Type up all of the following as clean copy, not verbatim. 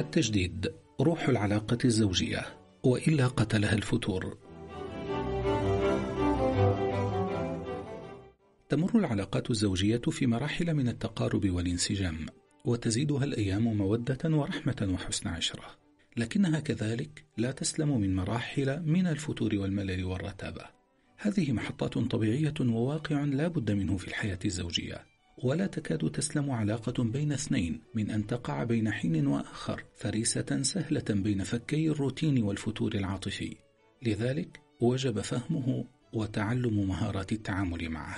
التجديد روح العلاقة الزوجية، وإلا قتلها الفتور. تمر العلاقات الزوجية في مراحل من التقارب والانسجام، وتزيدها الأيام مودة ورحمة وحسن عشرة، لكنها كذلك لا تسلم من مراحل من الفتور والملل والرتابة. هذه محطات طبيعية وواقع لا بد منه في الحياة الزوجية، ولا تكاد تسلم علاقة بين اثنين من أن تقع بين حين وآخر فريسة سهلة بين فكي الروتين والفتور العاطفي. لذلك وجب فهمه وتعلم مهارات التعامل معه.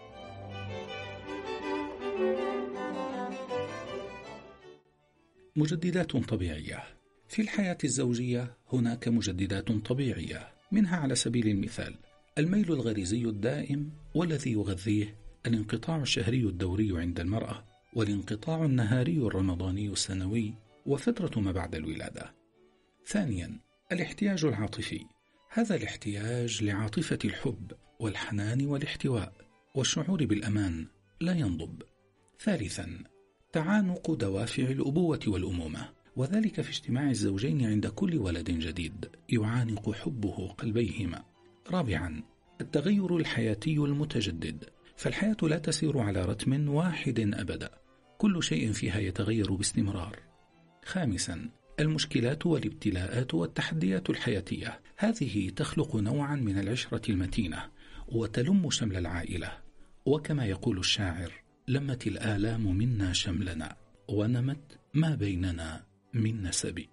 مجددات طبيعية. في الحياة الزوجية هناك مجددات طبيعية، منها على سبيل المثال الميل الغريزي الدائم والذي يغذيه الانقطاع الشهري الدوري عند المرأة، والانقطاع النهاري الرمضاني السنوي، وفترة ما بعد الولادة. ثانيا، الاحتياج العاطفي. هذا الاحتياج لعاطفة الحب والحنان والاحتواء والشعور بالأمان لا ينضب. ثالثا، تعانق دوافع الأبوة والأمومة، وذلك في اجتماع الزوجين عند كل ولد جديد يعانق حبه قلبيهما. رابعا، التغير الحياتي المتجدد، فالحياة لا تسير على رتم واحد أبدا، كل شيء فيها يتغير باستمرار. خامسا، المشكلات والابتلاءات والتحديات الحياتية، هذه تخلق نوعا من العشرة المتينة وتلم شمل العائلة، وكما يقول الشاعر: لمت الآلام منا شملنا ونمت ما بيننا من نسب.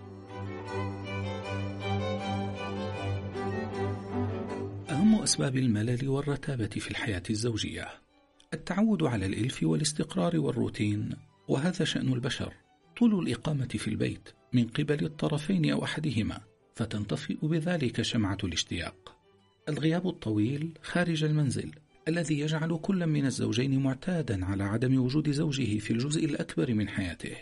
أهم أسباب الملل والرتابة في الحياة الزوجية: التعود على الإلف والاستقرار والروتين، وهذا شأن البشر. طول الإقامة في البيت من قبل الطرفين أو أحدهما، فتنطفئ بذلك شمعة الاشتياق. الغياب الطويل خارج المنزل الذي يجعل كل من الزوجين معتادا على عدم وجود زوجه في الجزء الأكبر من حياته.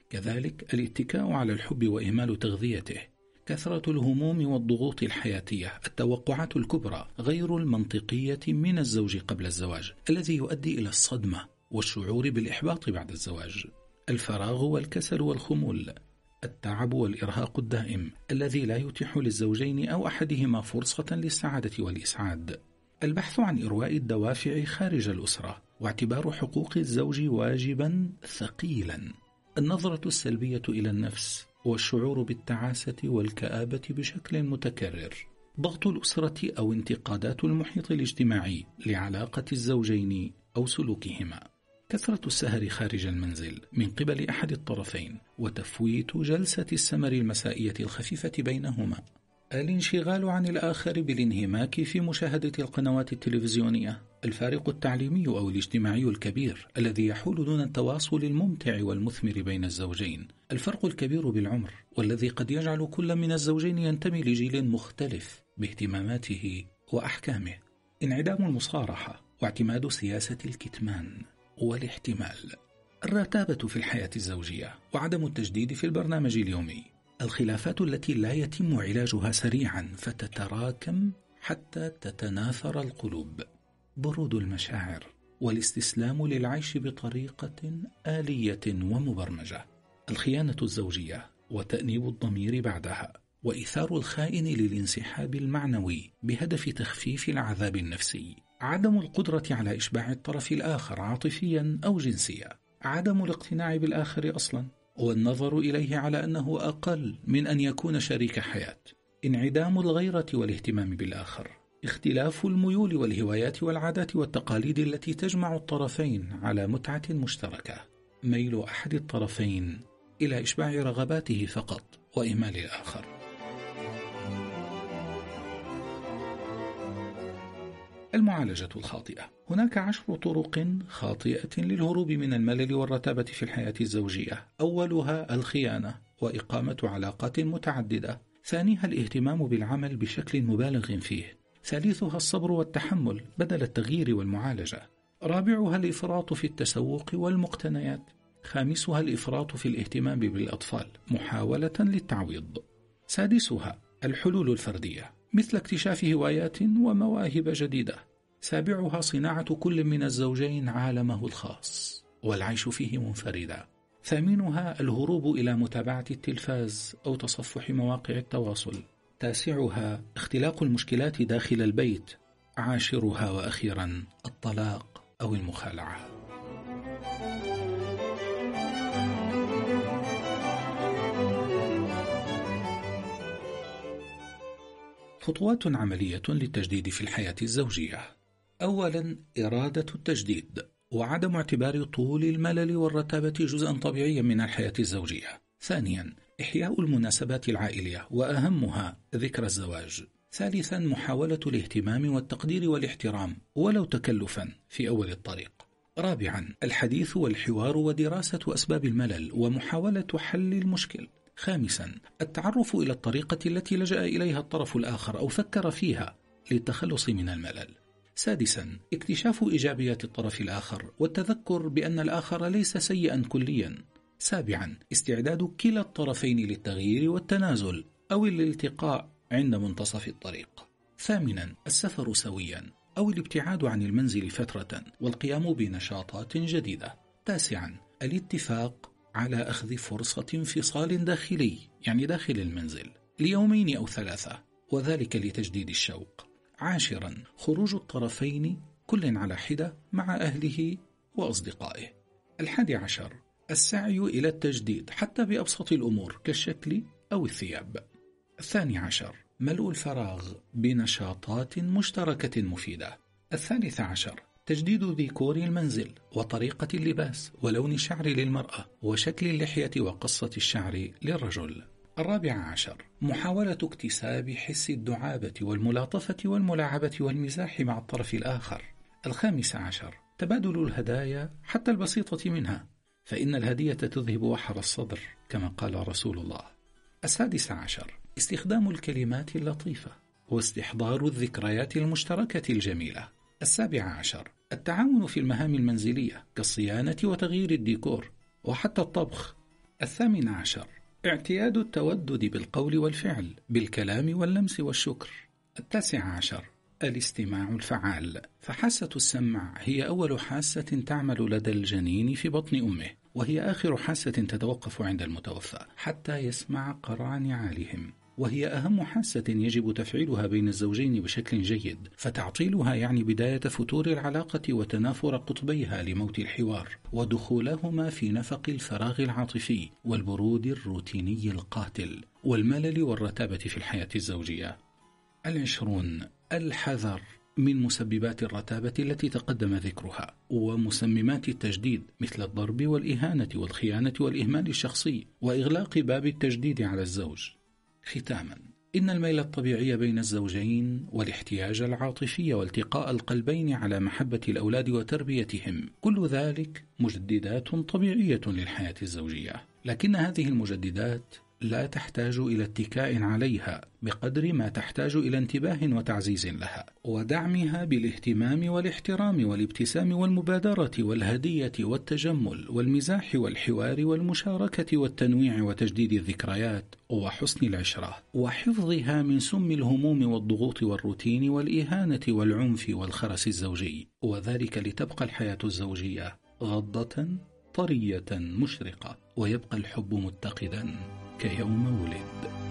كذلك الاتكاء على الحب وإهمال تغذيته. كثرة الهموم والضغوط الحياتية، التوقعات الكبرى غير المنطقية من الزوج قبل الزواج الذي يؤدي إلى الصدمة والشعور بالإحباط بعد الزواج. الفراغ والكسل والخمول، التعب والإرهاق الدائم الذي لا يتيح للزوجين أو أحدهما فرصة للسعادة والإسعاد. البحث عن إرواء الدوافع خارج الأسرة، واعتبار حقوق الزوج واجبا ثقيلا. النظرة السلبية إلى النفس والشعور بالتعاسة والكآبة بشكل متكرر. ضغط الأسرة أو انتقادات المحيط الاجتماعي لعلاقة الزوجين أو سلوكهما. كثرة السهر خارج المنزل من قبل أحد الطرفين، وتفويت جلسة السمر المسائية الخفيفة بينهما. الانشغال عن الآخر بالانهماك في مشاهدة القنوات التلفزيونية. الفارق التعليمي أو الاجتماعي الكبير الذي يحول دون التواصل الممتع والمثمر بين الزوجين. الفرق الكبير بالعمر، والذي قد يجعل كل من الزوجين ينتمي لجيل مختلف باهتماماته وأحكامه. انعدام المصارحة واعتماد سياسة الكتمان والاحتمال. الرتابة في الحياة الزوجية وعدم التجديد في البرنامج اليومي. الخلافات التي لا يتم علاجها سريعا فتتراكم حتى تتناثر القلوب. برود المشاعر والاستسلام للعيش بطريقة آلية ومبرمجة. الخيانة الزوجية وتأنيب الضمير بعدها، وإيثار الخائن للانسحاب المعنوي بهدف تخفيف العذاب النفسي. عدم القدرة على إشباع الطرف الآخر عاطفيا أو جنسيا. عدم الاقتناع بالآخر أصلا، والنظر إليه على أنه أقل من أن يكون شريك حياة. انعدام الغيرة والاهتمام بالآخر. اختلاف الميول والهوايات والعادات والتقاليد التي تجمع الطرفين على متعة مشتركة. ميل أحد الطرفين إلى إشباع رغباته فقط وإهمال الآخر. المعالجة الخاطئة. هناك 10 طرق خاطئة للهروب من الملل والرتابة في الحياة الزوجية. أولها الخيانة وإقامة علاقات متعددة. ثانيها الاهتمام بالعمل بشكل مبالغ فيه. ثالثها الصبر والتحمل بدل التغيير والمعالجة. رابعها الإفراط في التسوق والمقتنيات. خامسها الإفراط في الاهتمام بالأطفال محاولة للتعويض. سادسها الحلول الفردية، مثل اكتشاف هوايات ومواهب جديدة. سابعها صناعة كل من الزوجين عالمه الخاص والعيش فيه منفردا. ثامنها الهروب إلى متابعة التلفاز أو تصفح مواقع التواصل. تاسعها اختلاق المشكلات داخل البيت. عاشرها وأخيرا الطلاق أو المخالعة. خطوات عملية للتجديد في الحياة الزوجية. أولا، إرادة التجديد وعدم اعتبار طول الملل والرتابة جزءا طبيعيا من الحياة الزوجية. ثانيا، إحياء المناسبات العائلية وأهمها ذكرى الزواج. ثالثا، محاولة الاهتمام والتقدير والاحترام ولو تكلفا في أول الطريق. رابعا، الحديث والحوار ودراسة أسباب الملل ومحاولة حل المشكل. خامسا، التعرف إلى الطريقة التي لجأ إليها الطرف الآخر أو فكر فيها للتخلص من الملل. سادسا، اكتشاف إيجابيات الطرف الآخر والتذكر بأن الآخر ليس سيئا كليا. سابعا، استعداد كلا الطرفين للتغيير والتنازل أو الالتقاء عند منتصف الطريق. ثامنا، السفر سويا أو الابتعاد عن المنزل فترة والقيام بنشاطات جديدة. تاسعا، الاتفاق على أخذ فرصة انفصال داخلي يعني داخل المنزل ليومين أو 3 وذلك لتجديد الشوق. عاشرا، خروج الطرفين كل على حدة مع أهله وأصدقائه. 11، السعي إلى التجديد حتى بأبسط الأمور كالشكل أو الثياب. 12، ملء الفراغ بنشاطات مشتركة مفيدة. 13، تجديد ديكور المنزل وطريقة اللباس ولون الشعر للمرأة وشكل اللحية وقصة الشعر للرجل. 14، محاولة اكتساب حس الدعابة والملاطفة والملاعبة والمزاح مع الطرف الآخر. 15، تبادل الهدايا حتى البسيطة منها فإن الهدية تذهب وحر الصدر كما قال رسول الله. 16، استخدام الكلمات اللطيفة واستحضار الذكريات المشتركة الجميلة. 17، التعاون في المهام المنزلية كالصيانة وتغيير الديكور وحتى الطبخ. 18، اعتياد التودد بالقول والفعل بالكلام واللمس والشكر. 19، الاستماع الفعال، فحاسة السمع هي أول حاسة تعمل لدى الجنين في بطن أمه وهي آخر حاسة تتوقف عند المتوفى حتى يسمع قرع نعالهم، وهي أهم حاسة يجب تفعيلها بين الزوجين بشكل جيد، فتعطيلها يعني بداية فتور العلاقة وتنافر قطبيها لموت الحوار ودخولهما في نفق الفراغ العاطفي والبرود الروتيني القاتل والملل والرتابة في الحياة الزوجية. 20، الحذر من مسببات الرتابة التي تقدم ذكرها ومسممات التجديد مثل الضرب والإهانة والخيانة والإهمال الشخصي وإغلاق باب التجديد على الزوج. ختاما، إن الميل الطبيعي بين الزوجين والاحتياج العاطفي والتقاء القلبين على محبة الأولاد وتربيتهم كل ذلك مجددات طبيعية للحياة الزوجية، لكن هذه المجددات لا تحتاج إلى اتكاء عليها بقدر ما تحتاج إلى انتباه وتعزيز لها ودعمها بالاهتمام والاحترام والابتسام والمبادرة والهدية والتجمل والمزاح والحوار والمشاركة والتنويع وتجديد الذكريات وحسن العشرة وحفظها من سم الهموم والضغوط والروتين والإهانة والعنف والخرس الزوجي، وذلك لتبقى الحياة الزوجية غضة طرية مشرقة ويبقى الحب متقدا كيوم ولد.